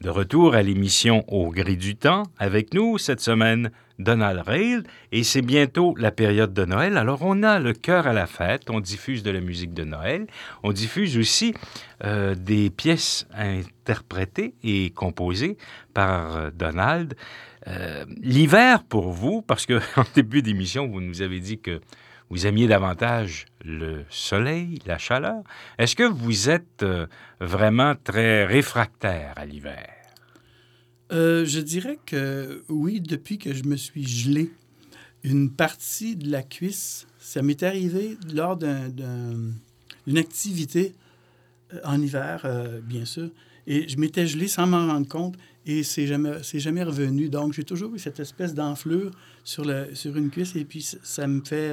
De retour à l'émission Au gré du temps, avec nous cette semaine, Donald Rail, et c'est bientôt la période de Noël. Alors on a le cœur à la fête, on diffuse de la musique de Noël, on diffuse aussi des pièces interprétées et composées par Donald. L'hiver pour vous, parce qu'en début d'émission, vous nous avez dit que vous aimiez davantage le soleil, la chaleur. Est-ce que vous êtes vraiment très réfractaire à l'hiver? Je dirais que oui, depuis que je me suis gelé une partie de la cuisse, ça m'est arrivé lors d'une activité en hiver, bien sûr, et je m'étais gelé sans m'en rendre compte et c'est jamais revenu. Donc, j'ai toujours eu cette espèce d'enflure sur une cuisse et puis ça me fait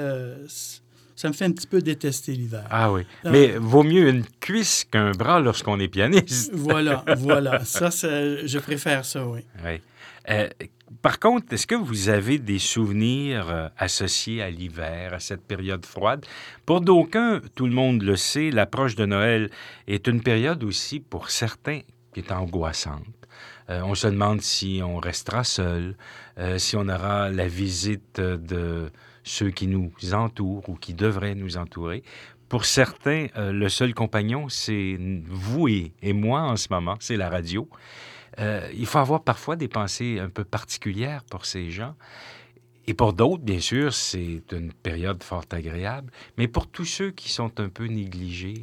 un petit peu détester l'hiver. Ah oui. Mais vaut mieux une cuisse qu'un bras lorsqu'on est pianiste. Voilà. Ça, je préfère ça, oui. Oui. Par contre, est-ce que vous avez des souvenirs associés à l'hiver, à cette période froide? Pour d'aucuns, tout le monde le sait, l'approche de Noël est une période aussi, pour certains, qui est angoissante. On se demande si on restera seul, si on aura la visite de ceux qui nous entourent ou qui devraient nous entourer. Pour certains, le seul compagnon, c'est vous et moi en ce moment, c'est la radio. Il faut avoir parfois des pensées un peu particulières pour ces gens. Et pour d'autres, bien sûr, c'est une période fort agréable. Mais pour tous ceux qui sont un peu négligés,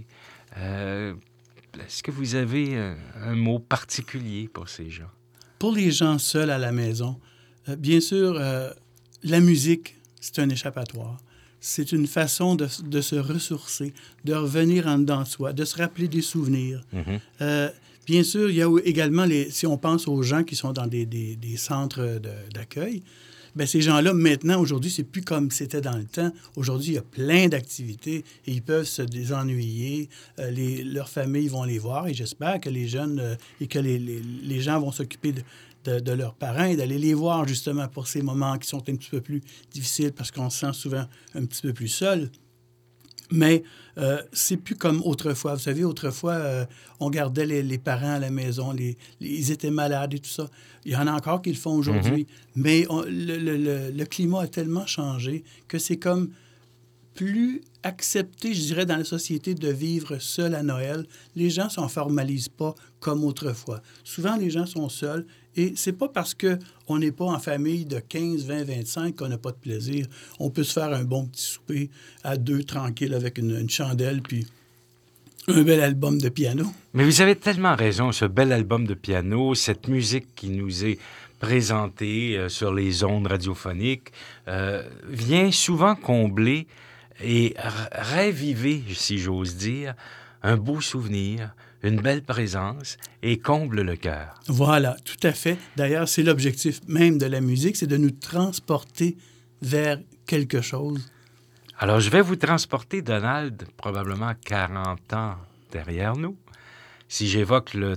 est-ce que vous avez un mot particulier pour ces gens? Pour les gens seuls à la maison, bien sûr, la musique, c'est un échappatoire. C'est une façon de se ressourcer, de revenir en dedans de soi, de se rappeler des souvenirs. Mm-hmm. Bien sûr, il y a également, si on pense aux gens qui sont dans des centres d'accueil, bien, ces gens-là, maintenant, aujourd'hui, c'est plus comme c'était dans le temps. Aujourd'hui, il y a plein d'activités et ils peuvent se désennuyer. Leurs familles vont les voir et j'espère que les jeunes et que les gens vont s'occuper de leurs parents et d'aller les voir justement pour ces moments qui sont un petit peu plus difficiles parce qu'on se sent souvent un petit peu plus seul. Mais c'est plus comme autrefois. Vous savez, autrefois, on gardait les parents à la maison, ils étaient malades et tout ça. Il y en a encore qui le font aujourd'hui. Mm-hmm. Mais le climat a tellement changé que c'est comme plus accepté, je dirais, dans la société de vivre seul à Noël. Les gens ne s'en formalisent pas comme autrefois. Souvent, les gens sont seuls et c'est pas parce qu'on n'est pas en famille de 15, 20, 25 qu'on n'a pas de plaisir. On peut se faire un bon petit souper à deux, tranquille, avec une chandelle puis un bel album de piano. Mais vous avez tellement raison, ce bel album de piano, cette musique qui nous est présentée sur les ondes radiophoniques, vient souvent combler et raviver, si j'ose dire, un beau souvenir, une belle présence et comble le cœur. Voilà, tout à fait. D'ailleurs, c'est l'objectif même de la musique, c'est de nous transporter vers quelque chose. Alors, je vais vous transporter, Donald, probablement 40 ans derrière nous. Si j'évoque le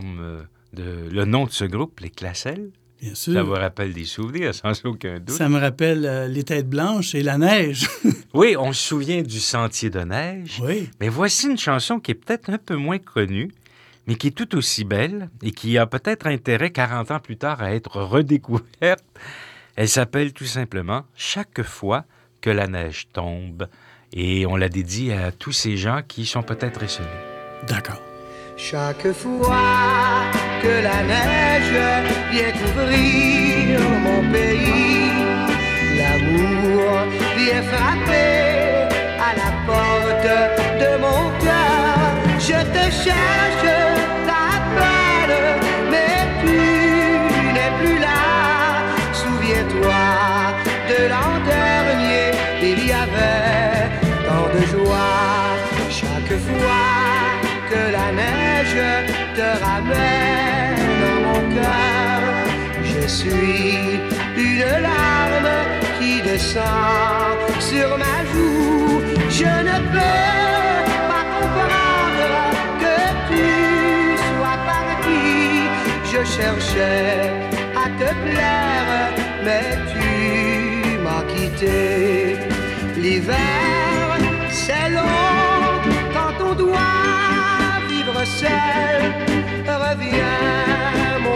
nom de ce groupe, les Classelles, bien sûr. Ça vous rappelle des souvenirs, sans aucun doute. Ça me rappelle les têtes blanches et la neige. Oui, on se souvient du Sentier de neige. Oui. Mais voici une chanson qui est peut-être un peu moins connue, mais qui est tout aussi belle et qui a peut-être intérêt 40 ans plus tard à être redécouverte. Elle s'appelle tout simplement « Chaque fois que la neige tombe ». Et on la dédie à tous ces gens qui sont peut-être esselés. D'accord. Chaque fois que la neige vient couvrir mon pays, l'amour vient frapper à la porte de mon cœur. Je te cherche, t'appelle, mais tu n'es plus là. Souviens-toi de l'an dernier, il y avait tant de joie. Chaque fois que la neige te ramène dans mon cœur, je suis une larme qui descend sur ma joue. Je ne peux pas comprendre que tu sois parti. Je cherchais à te plaire, mais tu m'as quitté. L'hiver, c'est long quand on doit seul, reviens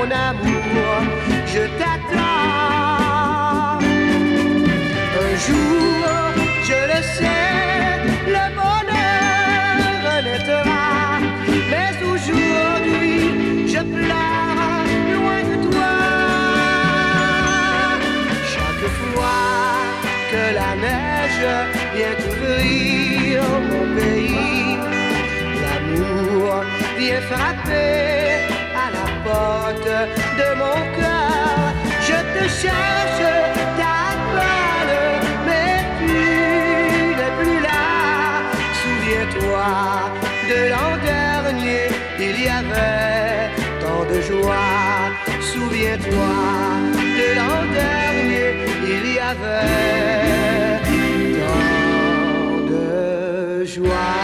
vient frapper à la porte de mon cœur. Je te cherche, ta balle, mais tu n'es plus là. Souviens-toi de l'an dernier, il y avait tant de joie. Souviens-toi de l'an dernier, il y avait tant de joie.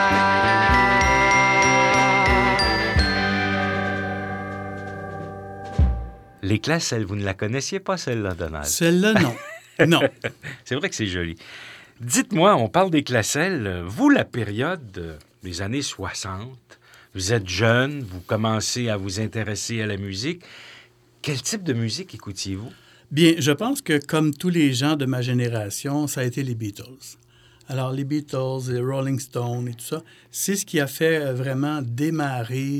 Les Classelles, vous ne la connaissiez pas, celle-là, Donald? Celle-là, non. Non. C'est vrai que c'est joli. Dites-moi, on parle des Classelles. Vous, la période des années 60, vous êtes jeune, vous commencez à vous intéresser à la musique. Quel type de musique écoutiez-vous? Bien, je pense que comme tous les gens de ma génération, ça a été les Beatles. Alors, les Beatles, les Rolling Stones et tout ça, c'est ce qui a fait vraiment démarrer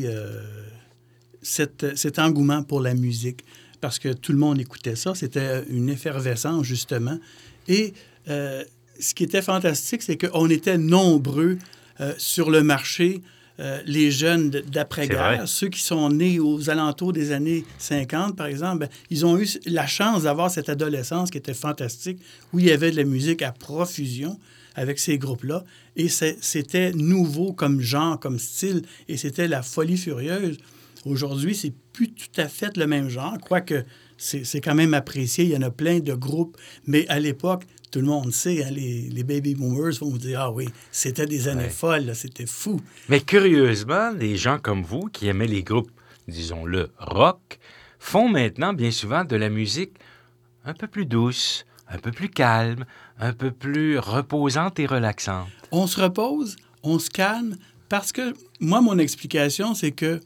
cet engouement pour la musique, parce que tout le monde écoutait ça. C'était une effervescence, justement. Et ce qui était fantastique, c'est qu'on était nombreux sur le marché, les jeunes d'après-guerre, ceux qui sont nés aux alentours des années 50, par exemple, ben, ils ont eu la chance d'avoir cette adolescence qui était fantastique, où il y avait de la musique à profusion avec ces groupes-là. Et c'était nouveau comme genre, comme style, et c'était la folie furieuse. Aujourd'hui, c'est plus tout à fait le même genre, quoique c'est quand même apprécié. Il y en a plein de groupes. Mais à l'époque, tout le monde sait, hein, les baby boomers vont vous dire « Ah oui, c'était des années folles, là, c'était fou. » Mais curieusement, les gens comme vous, qui aimaient les groupes, disons-le, rock, font maintenant bien souvent de la musique un peu plus douce, un peu plus calme, un peu plus reposante et relaxante. On se repose, on se calme, parce que moi, mon explication, c'est que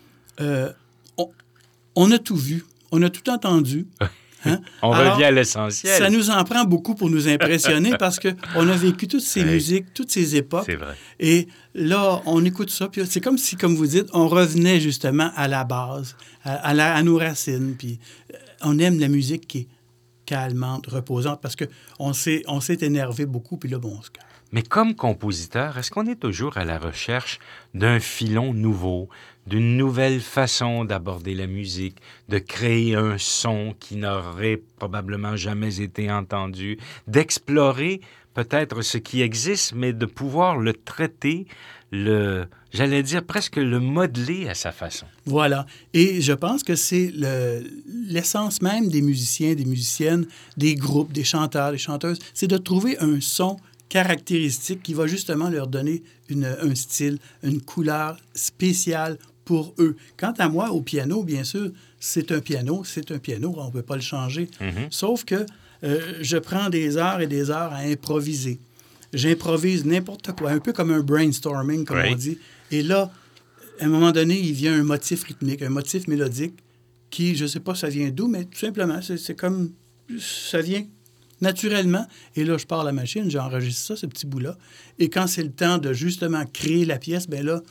on a tout vu, on a tout entendu. Hein? On revient à l'essentiel. Ça nous en prend beaucoup pour nous impressionner parce qu'on a vécu toutes ces musiques, toutes ces époques. C'est vrai. Et là, on écoute ça, puis c'est comme si, comme vous dites, on revenait justement à la base, à nos racines. Puis on aime la musique qui est calmante, reposante, parce qu'on s'est énervé beaucoup, puis là, bon, on se calme. Mais comme compositeur, est-ce qu'on est toujours à la recherche d'un filon nouveau, d'une nouvelle façon d'aborder la musique, de créer un son qui n'aurait probablement jamais été entendu, d'explorer peut-être ce qui existe, mais de pouvoir le traiter, j'allais dire presque le modeler à sa façon? Voilà. Et je pense que c'est l'essence même des musiciens, des musiciennes, des groupes, des chanteurs, des chanteuses, c'est de trouver un son caractéristique qui va justement leur donner un style, une couleur spéciale pour eux. Quant à moi, au piano, bien sûr, c'est un piano, on ne peut pas le changer. Mm-hmm. Sauf que je prends des heures et des heures à improviser. J'improvise n'importe quoi, un peu comme un brainstorming, comme on dit. Et là, à un moment donné, il vient un motif rythmique, un motif mélodique qui, je ne sais pas ça vient d'où, mais tout simplement, c'est comme ça vient naturellement. Et là, je pars à la machine, j'enregistre ça, ce petit bout-là. Et quand c'est le temps de justement créer la pièce, bien là,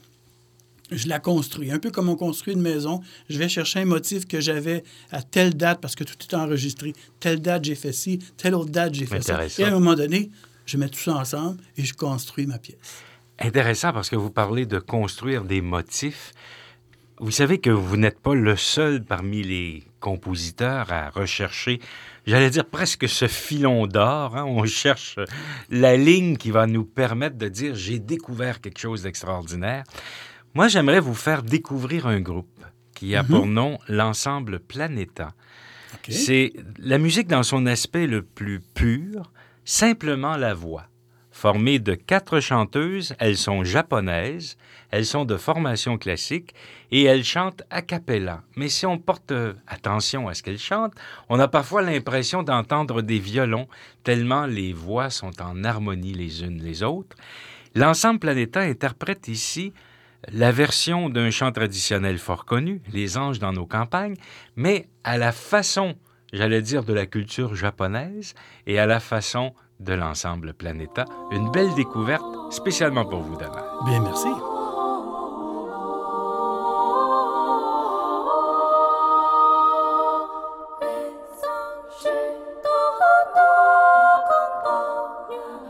je la construis. Un peu comme on construit une maison, je vais chercher un motif que j'avais à telle date, parce que tout est enregistré. Telle date, j'ai fait ci, telle autre date, j'ai fait ça. Et à un moment donné, je mets tout ça ensemble et je construis ma pièce. Intéressant, parce que vous parlez de construire des motifs. Vous savez que vous n'êtes pas le seul parmi les compositeurs à rechercher, j'allais dire presque ce filon d'or. Hein? On cherche la ligne qui va nous permettre de dire « j'ai découvert quelque chose d'extraordinaire ». Moi, j'aimerais vous faire découvrir un groupe qui a pour nom l'ensemble Planeta. Okay. C'est la musique dans son aspect le plus pur, simplement la voix. Formée de 4 chanteuses, elles sont japonaises, elles sont de formation classique et elles chantent a cappella. Mais si on porte attention à ce qu'elles chantent, on a parfois l'impression d'entendre des violons, tellement les voix sont en harmonie les unes les autres. L'ensemble Planeta interprète ici la version d'un chant traditionnel fort connu, Les anges dans nos campagnes, mais à la façon, j'allais dire, de la culture japonaise et à la façon de l'ensemble Planeta. Une belle découverte spécialement pour vous, Donald. Bien, merci.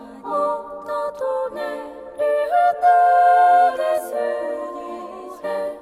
Des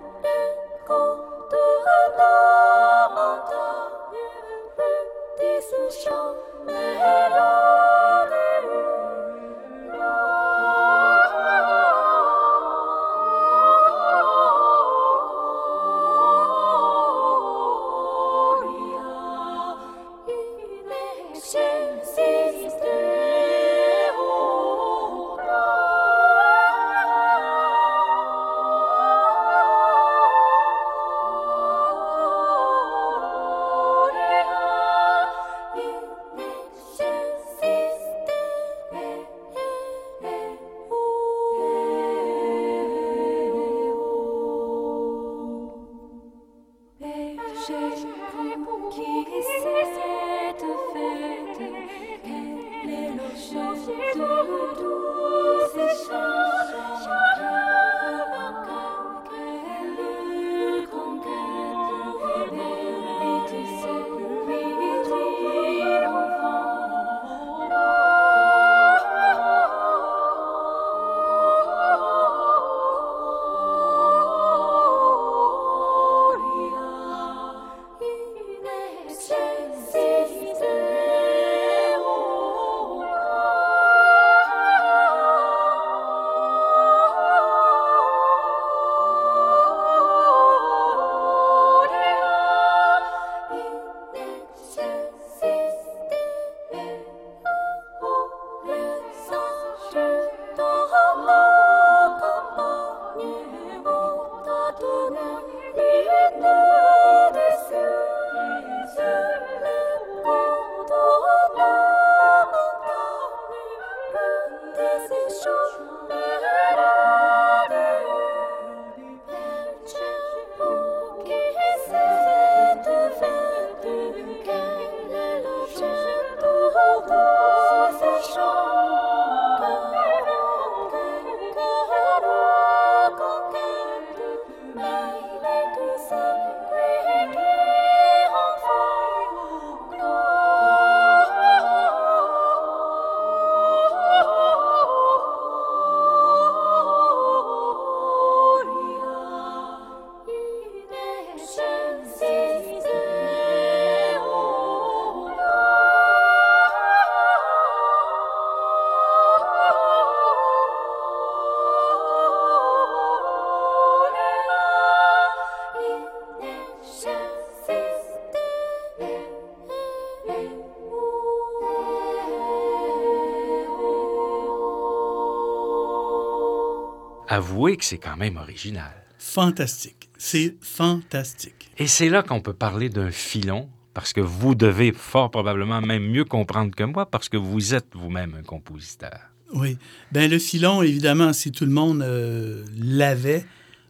Avouez que c'est quand même original. Fantastique. C'est fantastique. Et c'est là qu'on peut parler d'un filon, parce que vous devez fort probablement même mieux comprendre que moi, parce que vous êtes vous-même un compositeur. Oui. Bien, le filon, évidemment, si tout le monde l'avait,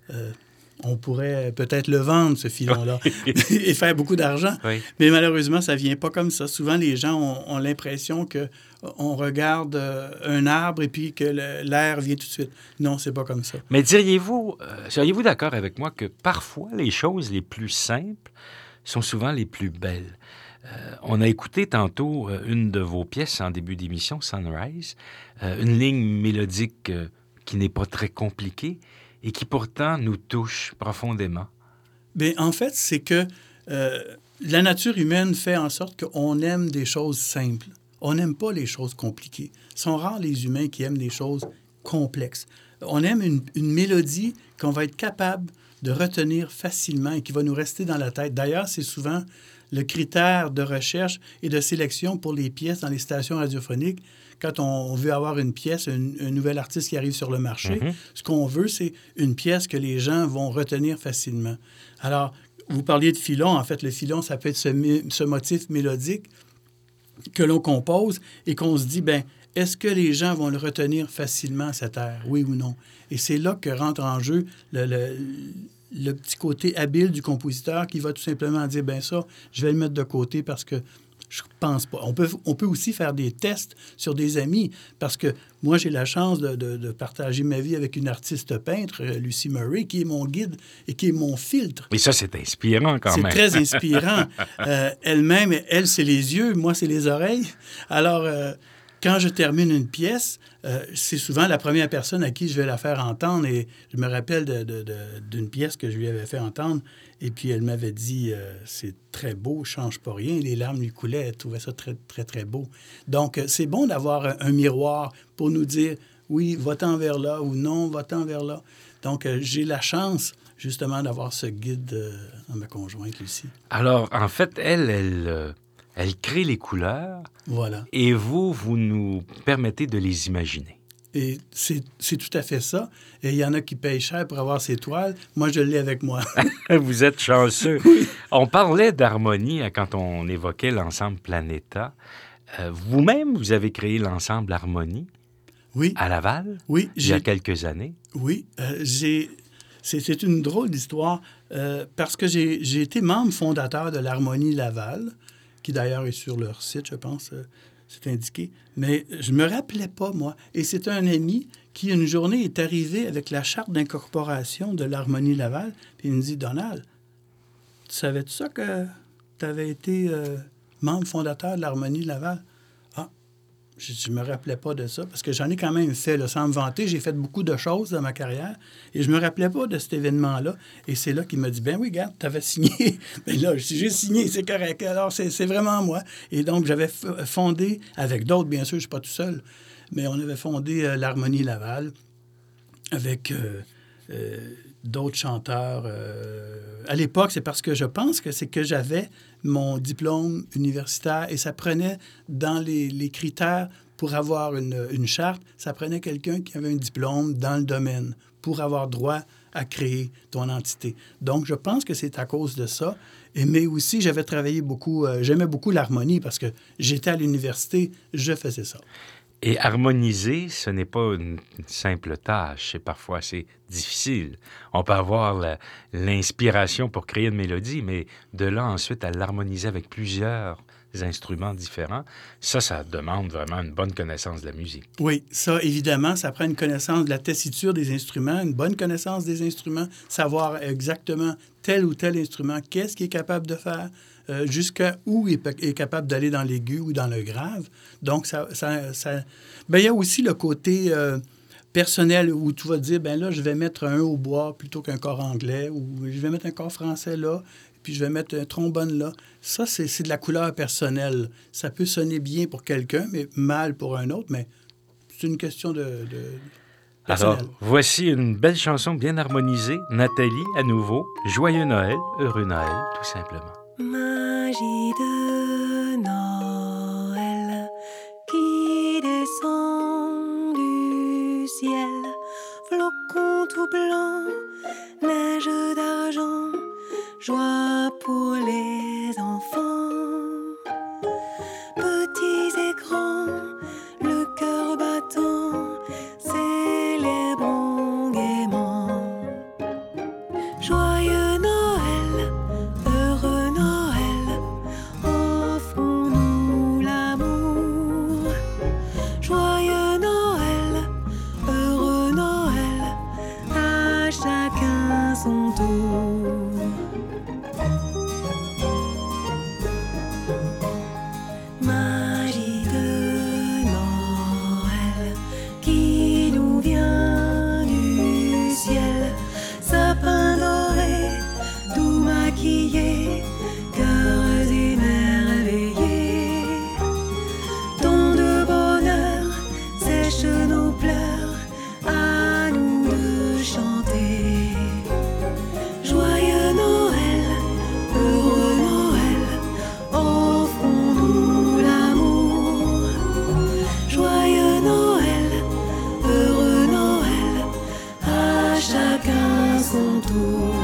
on pourrait peut-être le vendre, ce filon-là, et faire beaucoup d'argent. Oui. Mais malheureusement, ça ne vient pas comme ça. Souvent, les gens ont l'impression qu'on regarde un arbre et puis que l'air vient tout de suite. Non, c'est pas comme ça. Mais seriez-vous d'accord avec moi que parfois les choses les plus simples sont souvent les plus belles? On a écouté tantôt une de vos pièces en début d'émission, Sunrise, une ligne mélodique qui n'est pas très compliquée et qui pourtant nous touche profondément. Bien, en fait, c'est que la nature humaine fait en sorte qu'on aime des choses simples. On n'aime pas les choses compliquées. Ce sont rares les humains qui aiment des choses complexes. On aime une mélodie qu'on va être capable de retenir facilement et qui va nous rester dans la tête. D'ailleurs, c'est souvent le critère de recherche et de sélection pour les pièces dans les stations radiophoniques. Quand on veut avoir une pièce, un nouvel artiste qui arrive sur le marché, ce qu'on veut, c'est une pièce que les gens vont retenir facilement. Alors, vous parliez de filon. En fait, le filon, ça peut être ce motif mélodique que l'on compose et qu'on se dit, bien, est-ce que les gens vont le retenir facilement, cet air, oui ou non? Et c'est là que rentre en jeu le petit côté habile du compositeur qui va tout simplement dire, bien ça, je vais le mettre de côté parce que je pense pas. On peut aussi faire des tests sur des amis parce que moi, j'ai la chance de partager ma vie avec une artiste peintre, Lucy Murray, qui est mon guide et qui est mon filtre. Et ça, c'est inspirant quand même. C'est très inspirant. Elle-même, elle, c'est les yeux, moi, c'est les oreilles. Alors, quand je termine une pièce, c'est souvent la première personne à qui je vais la faire entendre. Et je me rappelle d'une pièce que je lui avais fait entendre Et puis, elle m'avait dit, c'est très beau, change pas rien. Les larmes lui coulaient, elle trouvait ça très, très, très beau. Donc, c'est bon d'avoir un miroir pour nous dire, oui, va-t'en vers là, ou non, va-t'en vers là. Donc, j'ai la chance, justement, d'avoir ce guide à ma conjointe, Lucie. Alors, en fait, elle crée les couleurs. Voilà. Et vous nous permettez de les imaginer. Et c'est tout à fait ça. Et il y en a qui payent cher pour avoir ces toiles. Moi, je l'ai avec moi. Vous êtes chanceux. Oui. On parlait d'harmonie quand on évoquait l'ensemble Planéta. Vous-même, vous avez créé l'ensemble Harmonie Oui. à Laval, Oui. il y a quelques années. Oui. C'est une drôle d'histoire parce que j'ai été membre fondateur de l'Harmonie Laval, qui d'ailleurs est sur leur site, je pense. C'est indiqué. Mais je me rappelais pas, moi. Et c'est un ami qui, une journée, est arrivé avec la charte d'incorporation de l'Harmonie Laval. Puis il me dit, Donald, tu savais-tu ça que tu avais été membre fondateur de l'Harmonie Laval? Ah, je me rappelais pas de ça, parce que j'en ai quand même fait, là, sans me vanter. J'ai fait beaucoup de choses dans ma carrière, et je me rappelais pas de cet événement-là. Et c'est là qu'il m'a dit, ben oui, regarde, tu avais signé. Ben là, si j'ai signé, c'est correct. Alors, c'est vraiment moi. Et donc, j'avais fondé, avec d'autres, bien sûr, je suis pas tout seul, mais on avait fondé l'Harmonie Laval avec d'autres chanteurs. À l'époque, c'est parce que je pense que c'est que j'avais mon diplôme universitaire et ça prenait dans les critères pour avoir une charte, ça prenait quelqu'un qui avait un diplôme dans le domaine pour avoir droit à créer ton entité. Donc, je pense que c'est à cause de ça. Mais aussi, j'avais travaillé beaucoup, j'aimais beaucoup l'harmonie parce que j'étais à l'université, je faisais ça. Et harmoniser, ce n'est pas une simple tâche, et parfois assez difficile. On peut avoir l'inspiration pour créer une mélodie, mais de là ensuite à l'harmoniser avec plusieurs instruments différents, ça demande vraiment une bonne connaissance de la musique. Oui, ça, évidemment, ça prend une connaissance de la tessiture des instruments, une bonne connaissance des instruments, savoir exactement tel ou tel instrument, qu'est-ce qu'il est capable de faire, jusqu'à où il est capable d'aller dans l'aigu ou dans le grave. Donc, ben, il y a aussi le côté personnel où tu vas dire, ben là, je vais mettre un hautbois plutôt qu'un corps anglais, ou je vais mettre un corps français là, puis je vais mettre un trombone là. Ça, c'est de la couleur personnelle. Ça peut sonner bien pour quelqu'un, mais mal pour un autre, mais c'est une question de personnel. Alors, voici une belle chanson bien harmonisée. Nathalie, à nouveau. Joyeux Noël, heureux Noël, tout simplement. Magie de Noël qui descend du ciel, flocons tout blancs, neige d'argent, joie pour les enfants, petits et grands, le cœur battant, célébrons gaiement. Joyeux Noël, heureux Noël, offrons-nous l'amour. Joyeux Noël, heureux Noël, à chacun son tour. Magie de Noël qui nous vient du ciel, sapin doré, tout maquillé, cœurs émerveillés. Ton de bonheur sèche nos pleurs, à nous de chanter. Joyeux Noël, heureux Noël, offrons-nous l'amour. Joyeux Noël, heureux Noël, à chacun son tour.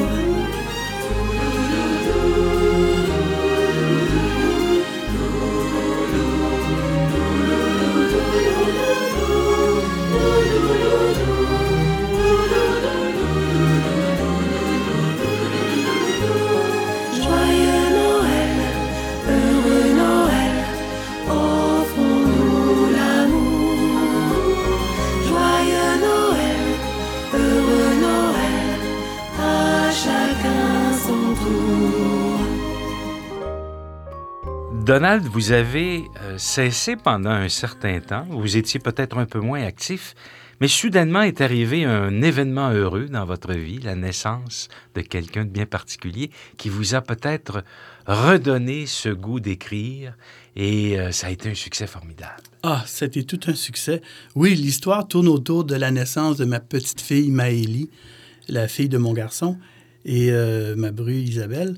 Joyeux Noël, heureux Noël, offrons-nous l'amour. Joyeux Noël, heureux Noël, à chacun son tour. Donald, vous avez cessé pendant un certain temps. Vous étiez peut-être un peu moins actif, Mais soudainement est arrivé un événement heureux dans votre vie, la naissance de quelqu'un de bien particulier qui vous a peut-être redonné ce goût d'écrire et ça a été un succès formidable. Ah, c'était tout un succès. Oui, l'histoire tourne autour de la naissance de ma petite fille Maëlie, la fille de mon garçon, et ma bru Isabelle.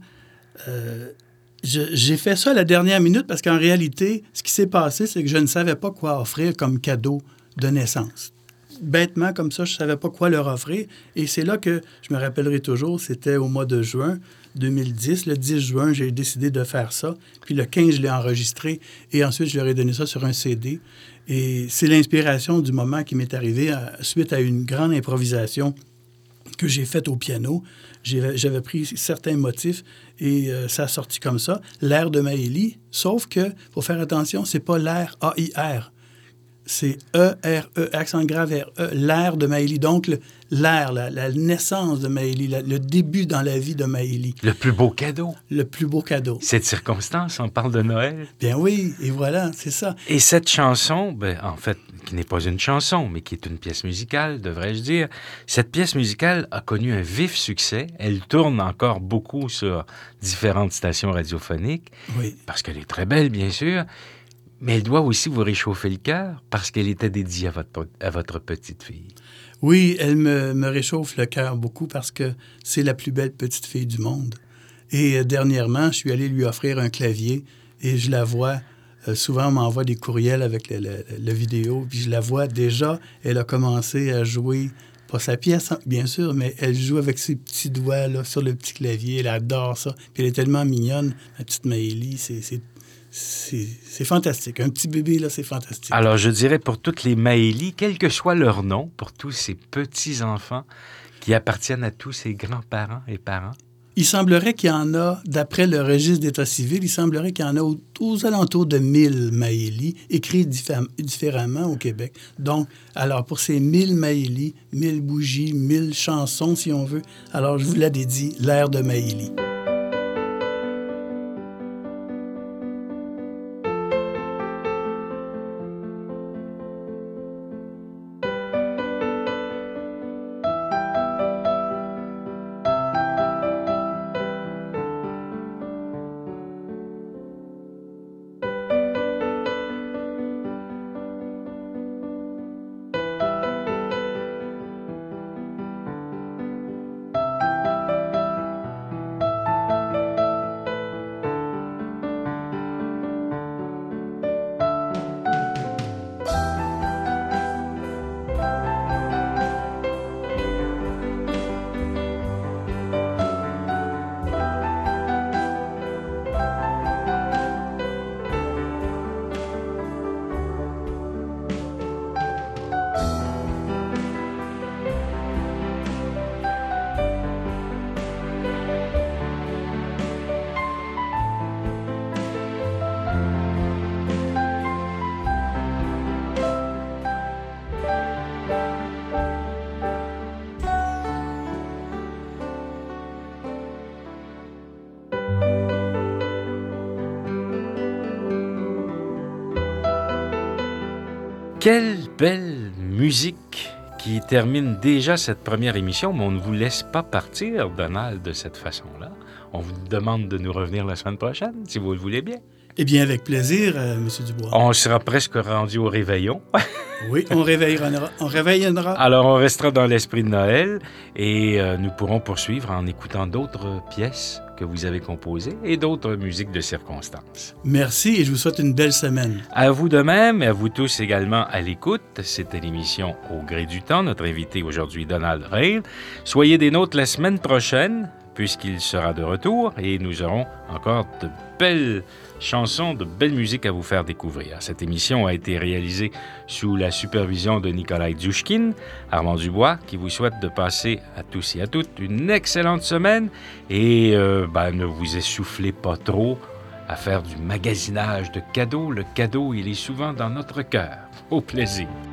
J'ai fait ça à la dernière minute parce qu'en réalité, ce qui s'est passé, c'est que je ne savais pas quoi offrir comme cadeau de naissance. Bêtement, comme ça, je ne savais pas quoi leur offrir. Et c'est là que je me rappellerai toujours, c'était au mois de juin 2010. Le 10 juin, j'ai décidé de faire ça. Puis le 15, je l'ai enregistré. Et ensuite, je leur ai donné ça sur un CD. Et c'est l'inspiration du moment qui m'est arrivée suite à une grande improvisation que j'ai faite au piano. J'avais pris certains motifs et ça a sorti comme ça. L'air de Maëlie, sauf que, faut faire attention, c'est pas l'air A-I-R. C'est E-R-E, accent grave R-E, l'air de Maëlie. Donc, l'air, la naissance de Maëlie, le début dans la vie de Maëlie. Le plus beau cadeau. Le plus beau cadeau. Cette circonstance, on parle de Noël. Bien oui, et voilà, c'est ça. Et cette chanson, en fait, qui n'est pas une chanson, mais qui est une pièce musicale, devrais-je dire, cette pièce musicale a connu un vif succès. Elle tourne encore beaucoup sur différentes stations radiophoniques, Oui. parce qu'elle est très belle, bien sûr. Mais elle doit aussi vous réchauffer le cœur parce qu'elle était dédiée à votre petite fille. Oui, elle me réchauffe le cœur beaucoup parce que c'est la plus belle petite fille du monde. Et dernièrement, je suis allé lui offrir un clavier et je la vois. Souvent, on m'envoie des courriels avec la vidéo, puis je la vois déjà. Elle a commencé à jouer, pas sa pièce, bien sûr, mais elle joue avec ses petits doigts là, sur le petit clavier. Elle adore ça. Puis elle est tellement mignonne, ma petite Maëlie, c'est fantastique. Un petit bébé, là, c'est fantastique. Alors, je dirais pour toutes les Maëlie, quel que soit leur nom, pour tous ces petits-enfants qui appartiennent à tous ces grands-parents et parents. Il semblerait qu'il y en a, d'après le registre d'état civil, il semblerait qu'il y en a aux alentours de 1000 Maëlie, écrits différemment au Québec. Donc, alors, pour ces 1000 Maëlie, 1000 bougies, 1000 chansons, si on veut, alors je vous la dédie, l'air de Maëlie. Quelle belle musique qui termine déjà cette première émission, mais on ne vous laisse pas partir, Donald, de cette façon-là. On vous demande de nous revenir la semaine prochaine, si vous le voulez bien. Eh bien, avec plaisir, M. Dubois. On sera presque rendu au réveillon. Oui, on réveillonnera. Alors, on restera dans l'esprit de Noël et nous pourrons poursuivre en écoutant d'autres pièces que vous avez composées et d'autres musiques de circonstances. Merci et je vous souhaite une belle semaine. À vous de même et à vous tous également à l'écoute. C'était l'émission Au gré du temps. Notre invité aujourd'hui, Donald Rale. Soyez des nôtres la semaine prochaine, puisqu'il sera de retour et nous aurons encore de belles chansons, de belles musiques à vous faire découvrir. Cette émission a été réalisée sous la supervision de Nikolai Dzushkin, Armand Dubois, qui vous souhaite de passer à tous et à toutes une excellente semaine et ne vous essoufflez pas trop à faire du magasinage de cadeaux. Le cadeau, il est souvent dans notre cœur. Au plaisir.